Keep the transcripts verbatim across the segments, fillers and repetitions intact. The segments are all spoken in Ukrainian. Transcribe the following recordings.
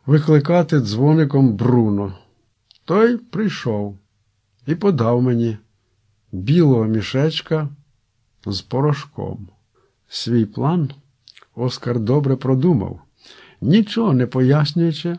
викликати дзвоником Бруно. Той прийшов і подав мені білого мішечка з порошком. Свій план Оскар добре продумав. Нічого не пояснюючи,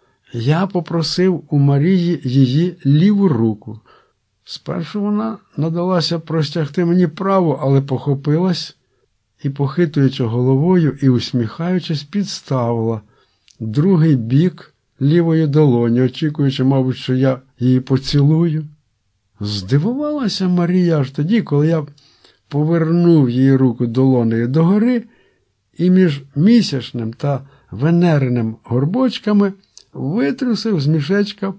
я попросив у Марії її ліву руку. Спершу вона надалася простягти мені праву, але похопилась і, похитуючи головою і усміхаючись, підставила другий бік лівої долоні, очікуючи, мабуть, що я її поцілую. Здивувалася Марія аж тоді, коли я повернув її руку долонею догори, і між місячним та венериним горбочками витрусив з мішечка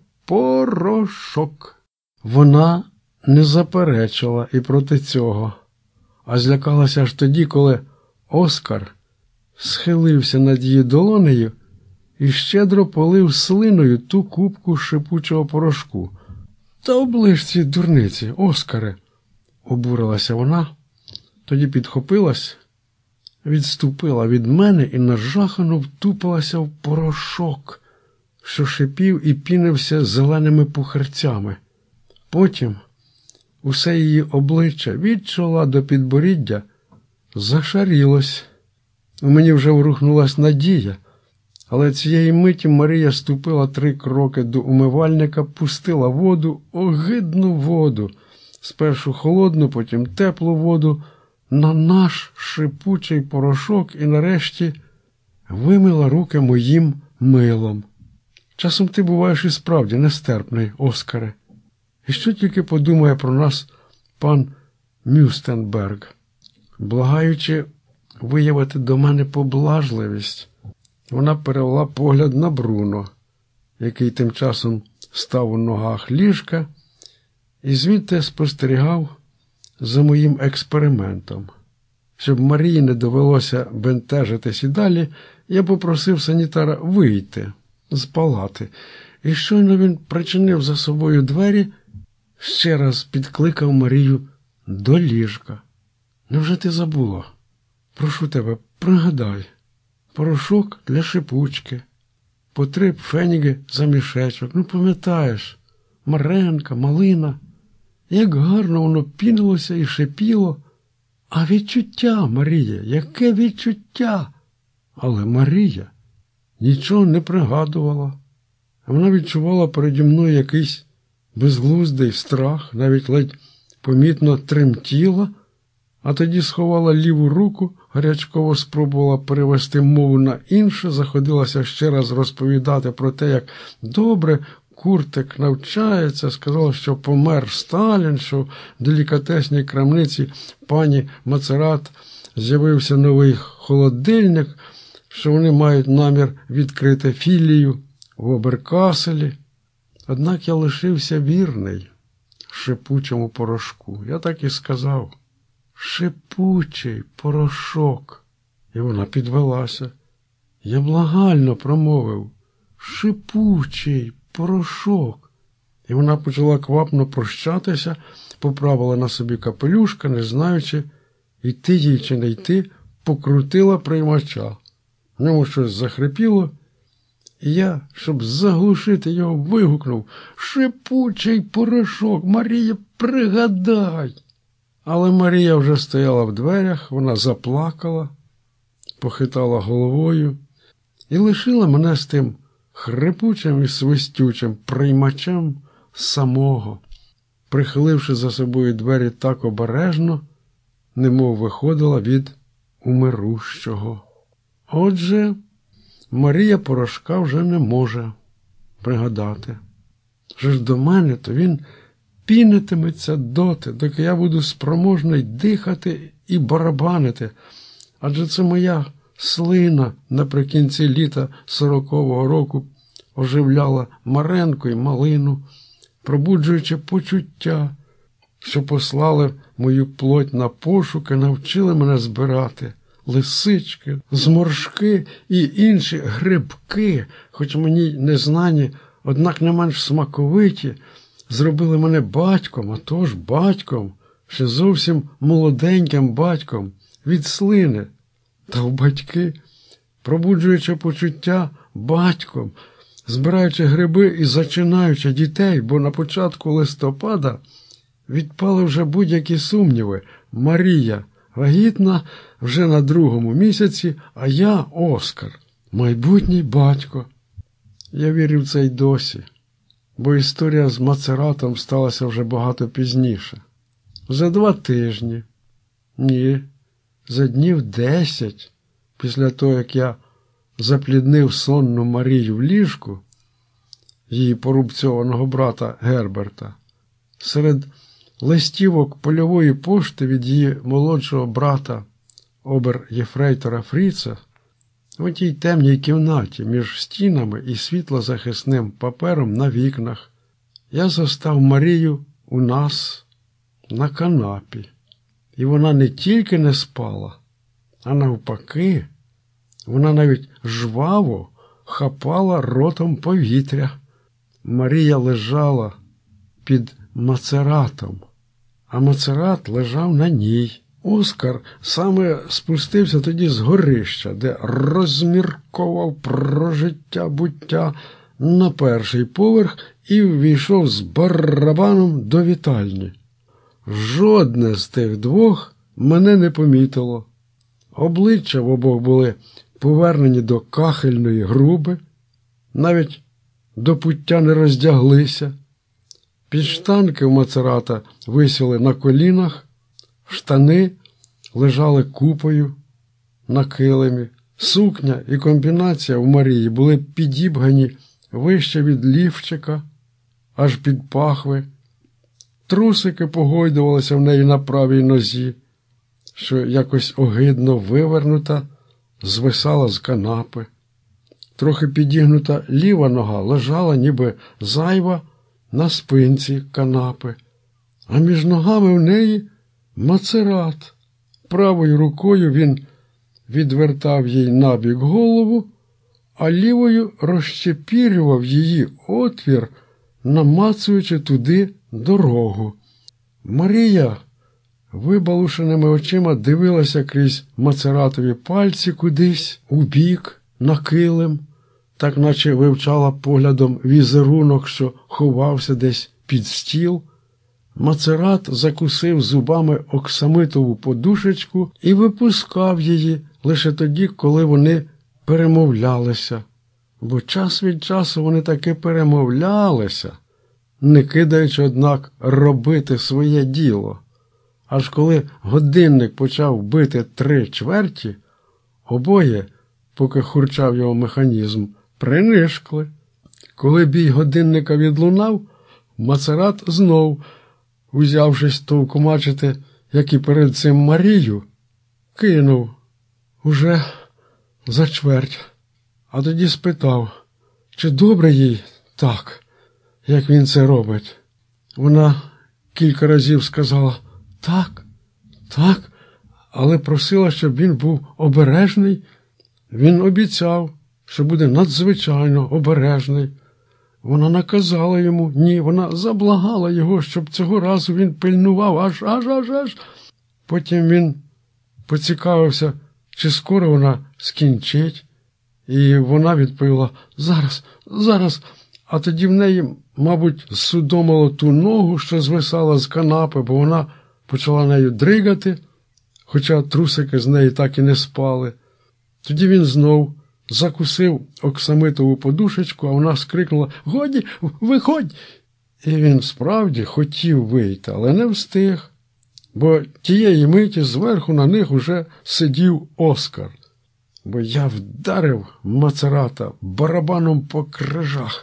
порошок. Вона не заперечила і проти цього, а злякалася аж тоді, коли Оскар схилився над її долонею і щедро полив слиною ту купку шипучого порошку. «Та оближ ці дурниці, Оскаре!» – обурилася вона, тоді підхопилась, відступила від мене і нажахано втупилася в порошок, що шипів і пінився зеленими пухарцями. Потім усе її обличчя від чола до підборіддя зашарілось. У мені вже ворухнулась надія, але цієї миті Марія ступила три кроки до умивальника, пустила воду, огидну воду, спершу холодну, потім теплу воду, на наш шипучий порошок і нарешті вимила руки моїм милом. Часом ти буваєш і справді нестерпний, Оскаре. І що тільки подумає про нас пан Мюстенберг? Благаючи виявити до мене поблажливість, вона перевела погляд на Бруно, який тим часом став у ногах ліжка і звідти спостерігав за моїм експериментом. Щоб Марії не довелося бентежитись і далі, я попросив санітара вийти з палати. І щойно він причинив за собою двері, ще раз підкликав Марію до ліжка. «Невже ти забула? Прошу тебе, пригадай. Порошок для шипучки, по три пфеніги за мішечок. Ну, пам'ятаєш, маренка, малина. Як гарно воно пінилося і шипіло. А відчуття, Марія, яке відчуття!» Але Марія нічого не пригадувала. Вона відчувала переді мною якийсь безглуздий страх, навіть ледь помітно тремтіла, а тоді сховала ліву руку, гарячково спробувала перевести мову на інше, заходилася ще раз розповідати про те, як добре Куртик навчається, сказала, що помер Сталін, що в делікатесній крамниці пані Мацерат з'явився новий холодильник, що вони мають намір відкрити філію в Оберкаселі. Однак я лишився вірний шипучому порошку. Я так і сказав. Шипучий порошок. І вона підвелася. Я благально промовив. Шипучий порошок. І вона почала квапно прощатися, поправила на собі капелюшка, не знаючи, йти їй чи не йти, покрутила приймача. В ньому щось захрипіло, і я, щоб заглушити його, вигукнув: «Шипучий порошок! Марія, пригадай!» Але Марія вже стояла в дверях, вона заплакала, похитала головою і лишила мене з тим хрипучим і свистючим приймачем самого, прихиливши за собою двері так обережно, немов виходила від умирущого. Отже, Марія порошка вже не може пригадати. Що ж до мене, то він пінитиметься доти, доки я буду спроможний дихати і барабанити, адже це моя слина наприкінці літа сорокового року оживляла маренку і малину, пробуджуючи почуття, що послали мою плоть на пошуки, навчили мене збирати лисички, зморшки і інші грибки, хоч мені незнані, однак не менш смаковиті, зробили мене батьком, а тож батьком, ще зовсім молоденьким батьком, від слини. Та в батьки, пробуджуючи почуття, батьком, збираючи гриби і зачинаючи дітей, бо на початку листопада відпали вже будь-які сумніви. Марія вагітна вже на другому місяці, а я Оскар, майбутній батько. Я вірив це й досі, бо історія з Мацератом сталася вже багато пізніше. За два тижні, ні, за днів десять, після того, як я запліднив сонну Марію в ліжку, її порубцьованого брата Герберта, серед листівок польової пошти від її молодшого брата, обер-єфрейтора Фріца, у тій темній кімнаті між стінами і світлозахисним папером на вікнах, я застав Марію у нас на канапі. І вона не тільки не спала, а навпаки, вона навіть жваво хапала ротом повітря. Марія лежала під Мацератом, а Мацерат лежав на ній. Оскар саме спустився тоді з горища, де розмірковав про життя-буття, на перший поверх і ввійшов з барабаном до вітальні. Жодне з тих двох мене не помітило. Обличчя в обох були повернені до кахельної груби, навіть до пуття не роздяглися. Підштанки у Мацерата висіли на колінах, штани лежали купою на килимі. Сукня і комбінація у Марії були підібгані вище від лівчика, аж під пахви. Трусики погойдувалися в неї на правій нозі, що якось огидно вивернута, звисала з канапи. Трохи підігнута ліва нога лежала, ніби зайва, на спинці канапи, а між ногами в неї Мацерат. Правою рукою він відвертав їй набік голову, а лівою розчепірював її отвір, намацуючи туди дорогу. Марія вибалушеними очима дивилася крізь Мацератові пальці кудись, убік, на килим, так наче вивчала поглядом візерунок, що ховався десь під стіл. Мацерат закусив зубами оксамитову подушечку і випускав її лише тоді, коли вони перемовлялися. Бо час від часу вони таки перемовлялися, не кидаючи, однак, робити своє діло. Аж коли годинник почав бити три чверті, обоє, поки хурчав його механізм, принишкли. Коли бій годинника відлунав, Мацерат знов, узявшись товкомачити, як і перед цим Марію, кинув уже за чверть, а тоді спитав, чи добре їй так, як він це робить. Вона кілька разів сказала «так, так», але просила, щоб він був обережний. Він обіцяв, що буде надзвичайно обережний. Вона наказала йому, ні, вона заблагала його, щоб цього разу він пильнував, аж, аж, аж, аж. Потім він поцікавився, чи скоро вона скінчить, і вона відповіла «зараз, зараз», а тоді в неї, мабуть, судомило ту ногу, що звисала з канапи, бо вона почала нею дригати, хоча трусики з неї так і не спали. Тоді він знов закусив оксамитову подушечку, а вона скрикнула «Годі, виходь!» І він справді хотів вийти, але не встиг, бо тієї миті зверху на них уже сидів Оскар. Бо я вдарив Мацерата барабаном по крижах,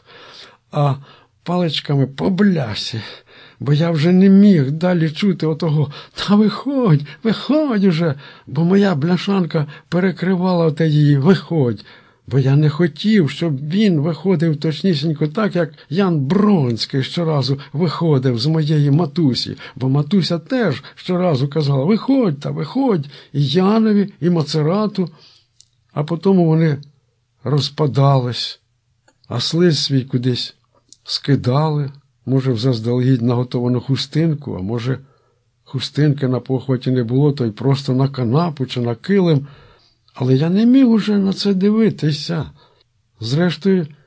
а паличками по блясі, бо я вже не міг далі чути отого «Та виходь, виходь уже!» бо моя бляшанка перекривала оте її «Виходь!» бо я не хотів, щоб він виходив точнісінько так, як Ян Бронський щоразу виходив з моєї матусі, бо матуся теж щоразу казала «Виходь та виходь!» і Янові, і Мацерату, а потім вони розпадались, а слиз свій кудись скидали, може, в заздалегідь наготовану хустинку, а може, хустинки на похваті не було, то й просто на канапу чи на килим. Але я не міг уже на це дивитися. Зрештою,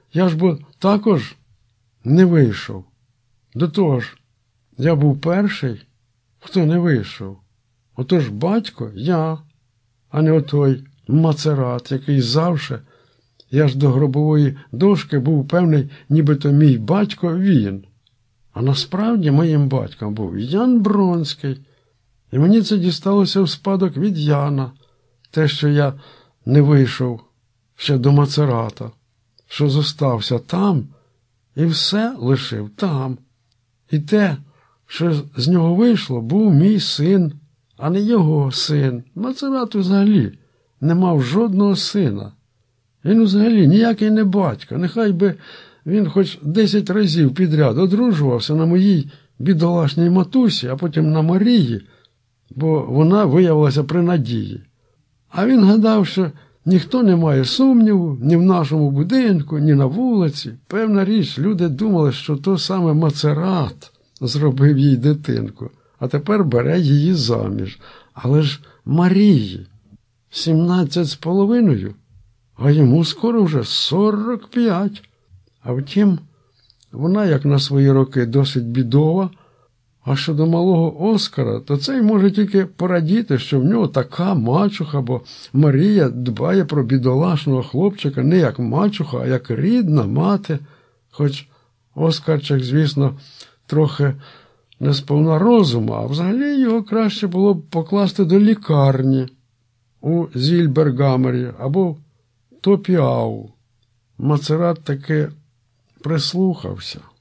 Я ж бо також не вийшов. До того ж, я був перший, хто не вийшов. Отож батько – я, а не отой мацерат, який завше, я ж до гробової дошки був певний, нібито мій батько – він. А насправді моїм батьком був Ян Бронський. І мені це дісталося в спадок від Яна, те, що я не вийшов ще до мацерата, що зостався там і все лишив там. І те, що з нього вийшло, був мій син, а не його син. Мацерат взагалі не мав жодного сина. Він взагалі ніякий не батько. Нехай би він хоч десять разів підряд одружувався на моїй бідолашній матусі, а потім на Марії, бо вона виявилася при надії. А він гадав, що ніхто не має сумніву ні в нашому будинку, ні на вулиці. Певна річ, люди думали, що то саме мацерат зробив їй дитинку, а тепер бере її заміж. Але ж Марії сімнадцять з половиною, а йому скоро вже сорок п'ять. А втім, вона, як на свої роки, досить бідова. А щодо малого Оскара, то цей може тільки порадіти, що в нього така мачуха, бо Марія дбає про бідолашного хлопчика не як мачуха, а як рідна мати. Хоч Оскарчик, звісно, трохи не сповна розуму, а взагалі його краще було б покласти до лікарні у Зільбергамері або Топіау. Мацерат таки прислухався.